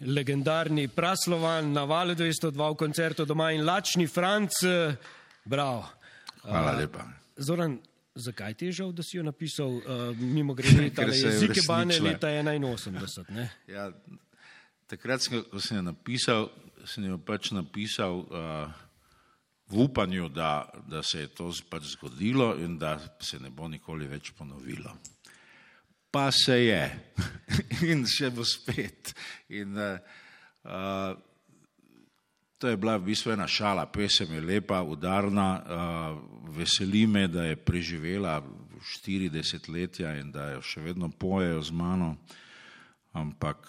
legendarni Praslovan na Valu 202 v koncertu doma in Lačni Franc. Bravo.
Hvala lepa.
Zoran, zakaj ti je žal, da si jo napisal mimo grede tale Jezike Bane leta 81? Ne?
Ja, takrat, ko sem jo napisal, sem jo pač napisal v upanju, da se je to pač zgodilo in da se ne bo nikoli več ponovilo. Pa se je in še bo spet. In to je bila v bistvu ena šala, pesem je lepa, udarna, veseli me, da je preživela 40 letja in da jo še vedno pojejo z mano, ampak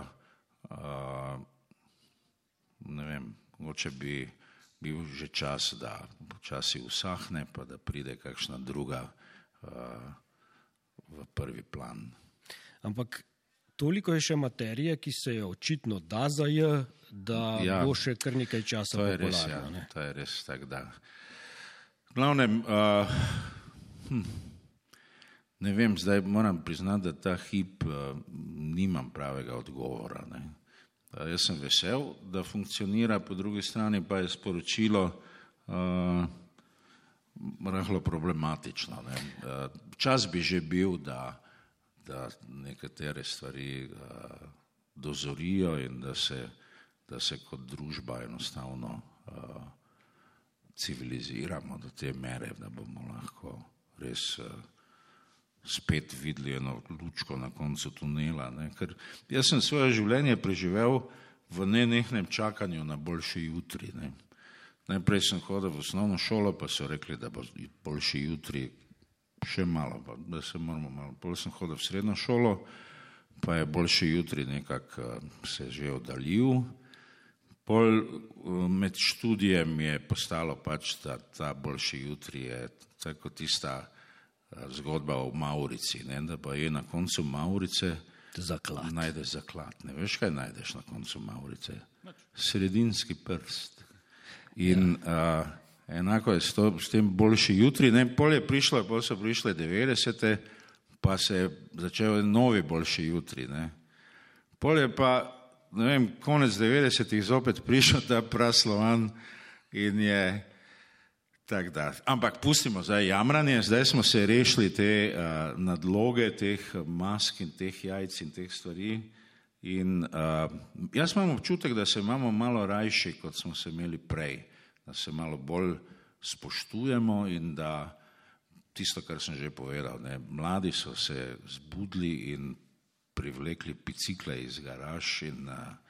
ne vem, mogoče bi bil že čas, da počasi usahne, pa da pride kakšna druga v prvi plan.
Ampak toliko je še materije, ki se jo očitno da da bo še kar nekaj časa popularno.
To je res, tako da. V glavnem, ne vem, zdaj moram priznati, da ta hip nimam pravega odgovora. Ne. Jaz sem vesel, da funkcionira, po drugi strani pa je sporočilo rahlo problematično. Ne. Čas bi že bil, da nekatere stvari dozorijo in da se kot družba enostavno civiliziramo do te mere, da bomo lahko res spet videli eno lučko na koncu tunela. Ne. Ker jaz sem svoje življenje preživel v nenehnem čakanju na boljši jutri. Ne. Najprej sem hodil v osnovno šolo, pa so rekli, da bo boljši jutri še malo, pa da se moramo malo. Potem sem hodil v srednjo šolo, pa je boljši jutri nekako se že oddaljil. Med študijem je postalo pač, da ta boljši jutri je tako tista zgodba o Maurici, ne, da pa je na koncu Maurice najdeš zaklad. Ne veš, kaj najdeš na koncu Maurice? Sredinski prst. In enako je s tem boljši jutri. Ne, pol so prišle 90. pa se je začel novi boljši jutri. Ne. Pol je pa, ne vem, konec 90. zopet prišel ta Praslovan in je tak da. Ampak pustimo zdaj jamranje, zdaj smo se rešili te nadloge, teh mask in teh jajc in teh stvari. In jaz imam občutek, da se imamo malo rajši, kot smo se imeli prej, da se malo bolj spoštujemo in da tisto, kar sem že povedal, ne, mladi so se zbudili in privlekli bicikle iz garaž in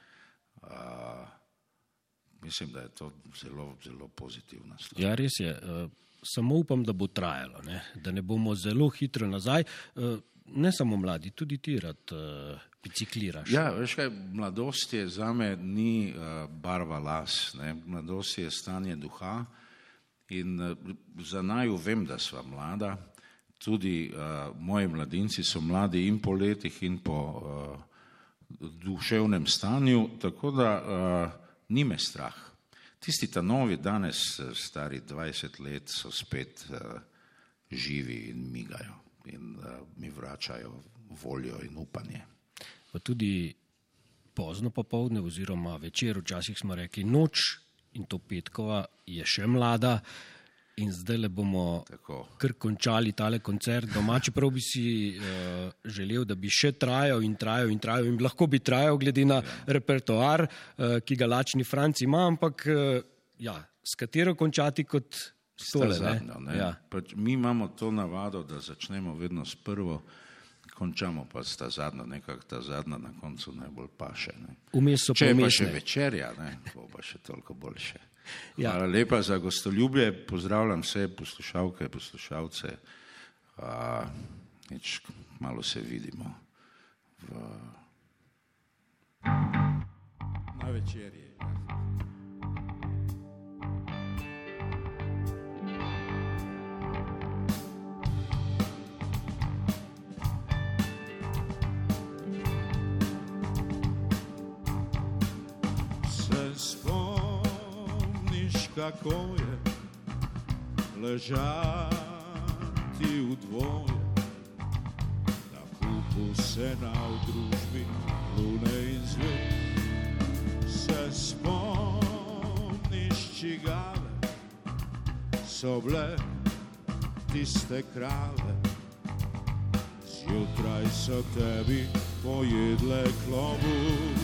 mislim, da je to zelo, zelo pozitivna stvar.
Ja, res je. Samo upam, da bo trajalo, ne? Da ne bomo zelo hitro nazaj. Ne samo mladi, tudi ti rad bicikliraš.
Ja, veš kaj, mladost je zame ni barva las, ne? Mladost je stanje duha in za naju vem, da sva mlada. Tudi moji mladinci so mladi in po letih in po duševnem stanju, tako da ni me strah. Tisti ta novi danes, stari 20 let, so spet živi in migajo in mi vračajo voljo in upanje.
Pa tudi pozno popoldne oziroma večer, včasih smo rekli noč in to petkova je še mlada in zdaj le bomo kar končali tale koncert doma, čeprav bi si želel, da bi še trajal in lahko bi trajal glede na repertoar, ki ga Lačni Franc ima, ampak ja, s katero končati kot tole,
zadnjo, ne? Ja. Pač mi imamo to navado, da začnemo vedno s prvo, končamo pa s ta zadnja, nekako ta zadnja na koncu najbolj paše. Ne? Če je pa še večerja, ne? Bo pa še toliko boljše. Ja. Hvala lepa za gostoljubje, pozdravljam vse poslušalke, poslušalce, malo se vidimo na večerji. Kako je ležati v dvoje, na kupu sena v družbi lune in zvezd.
Se spomniš čigave so bile tiste krave, zjutraj so tebi pojedle klobuk.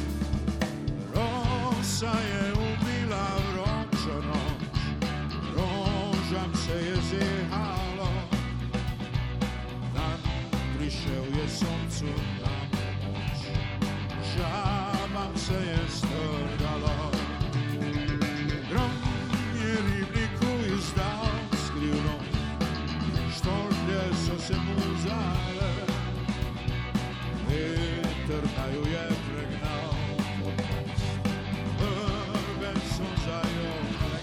Rosa je ubila vročo noč, rožam se je zehalo, dan prišel je soncu na pomoč, žabam se je strgalo. Grom je ribniku izdal skrivnost, štorklje so se muzale, veter da ju je pregnal pod most, vrbe so zajole.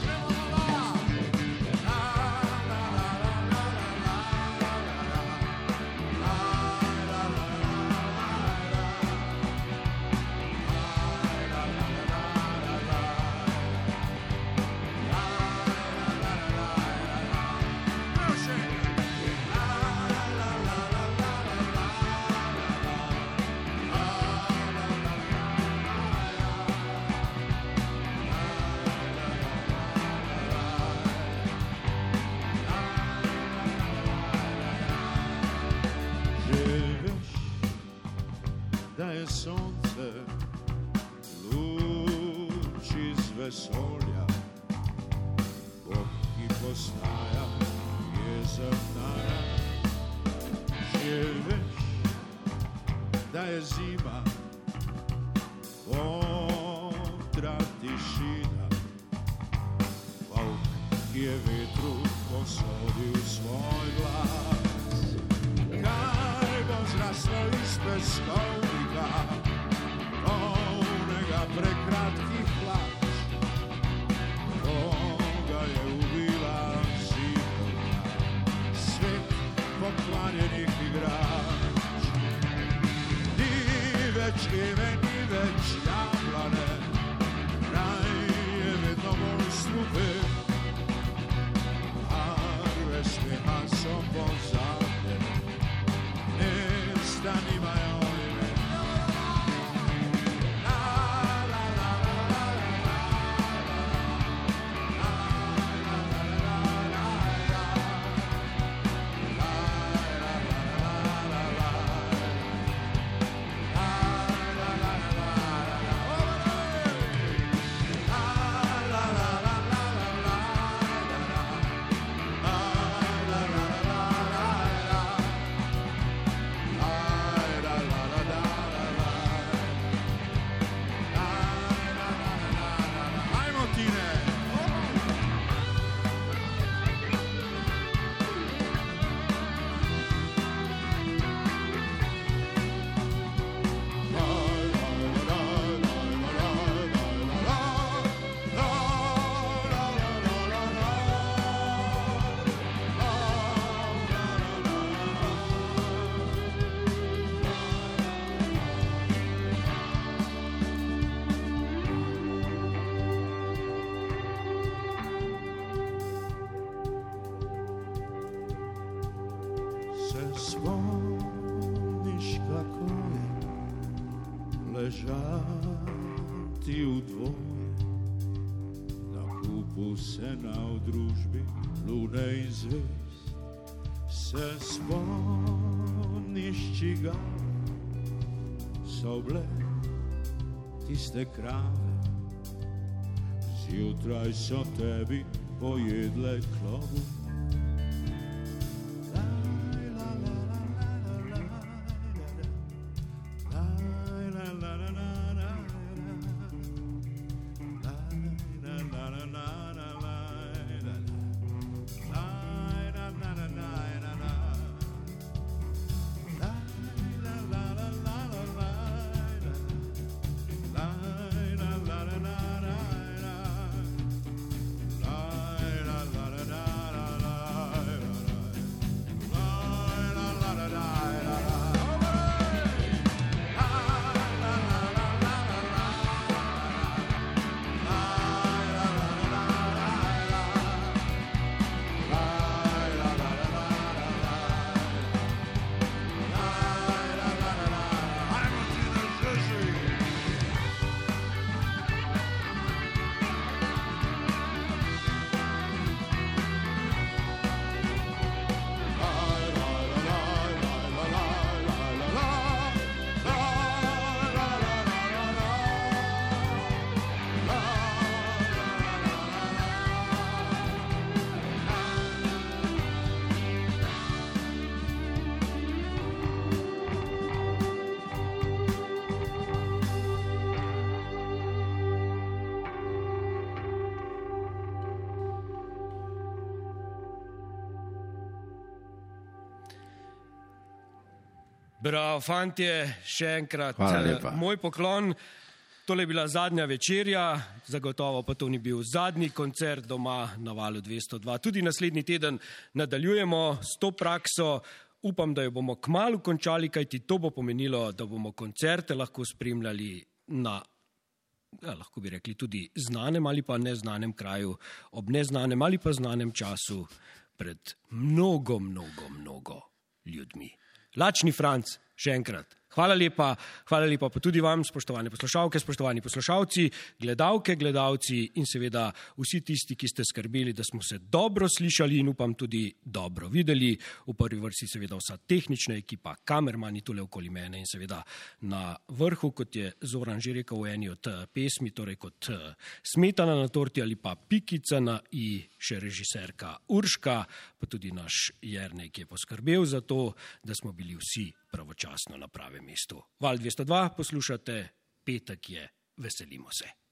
Da je sonce luč iz vesolja, Bog ki postaja jezernaja. Že veš, da je zima, odra tišina, Volk ki je vetru posodil svoj glas. Kaj bo zraslo iz peskovnika, polnega prekratkih hlač, koga je ubila zimovka, svet pokvarjenih igrač. Ni več leve, ni več jablane, kraj je vedno bolj strupen, barve smeha so pozabljene, mesta nimajo ime. Spomniš kako je ležati v dvoje, na kupu sena v družbi lune in zvezd. Se spomniš čigave so bile tiste krave, zjutraj so tebi pojedle klobuk.
Bravo, fantje, še enkrat
Hvala lepa.
moj poklon. Tole je bila zadnja večerja, zagotovo pa to ni bil zadnji koncert doma na Valu 202. Tudi naslednji teden nadaljujemo s to prakso. Upam, da jo bomo kmalu končali, kajti to bo pomenilo, da bomo koncerte lahko spremljali na, lahko bi rekli, tudi znanem ali pa neznanem kraju, ob neznanem ali pa znanem času pred mnogo ljudmi. Lačni Franc, še enkrat. Hvala lepa pa tudi vam, spoštovane poslušalke, spoštovani poslušalci, gledalke, gledalci in seveda vsi tisti, ki ste skrbeli, da smo se dobro slišali in upam tudi dobro videli. V prvi vrsti seveda vsa tehnična ekipa, kamermani tule okoli mene in seveda na vrhu, kot je Zoran že rekel v eni od pesmi, torej kot smetana na torti ali pa pikica na i, še režiserka Urška, pa tudi naš Jernej, ki je poskrbel za to, da smo bili vsi pravočasno na pravem mestu. Val 202 poslušate, petek je, veselimo se.